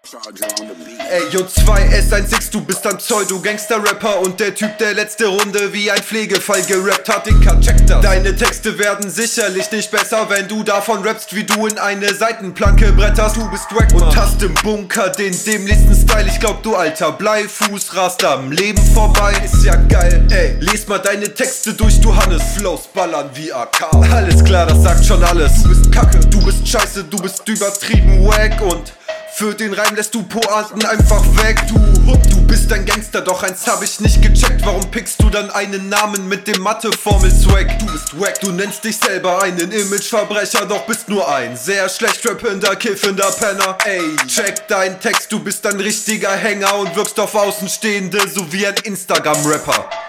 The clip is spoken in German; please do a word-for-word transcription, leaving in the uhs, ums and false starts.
Ey, J zwei S sechzehn, du bist ein Pseudo-Gangster-Rapper und der Typ, der letzte Runde wie ein Pflegefall gerappt hat, Dicker, check das. Deine Texte werden sicherlich nicht besser, wenn du davon rappst, wie du in eine Seitenplanke bretterst. Du bist wack, und hast im Bunker den dämlichsten Style. Ich glaub, du alter Bleifuß rast am Leben vorbei. Ist ja geil, ey, les mal deine Texte durch, du Hannes. Flows ballern wie A K. Alles klar, das sagt schon alles. Du bist kacke, du bist scheiße, du bist übertrieben wack und für den Reim lässt du Pointen einfach weg. Du du bist ein Gangster, doch eins hab ich nicht gecheckt. Warum pickst du dann einen Namen mit dem Mathe-Formel-Swag? Du bist wack, du nennst dich selber einen Imageverbrecher, doch bist nur ein sehr schlecht rappender, kiffender Penner. Ey, check deinen Text, du bist ein richtiger Hänger und wirkst auf Außenstehende so wie ein Instagram-Rapper.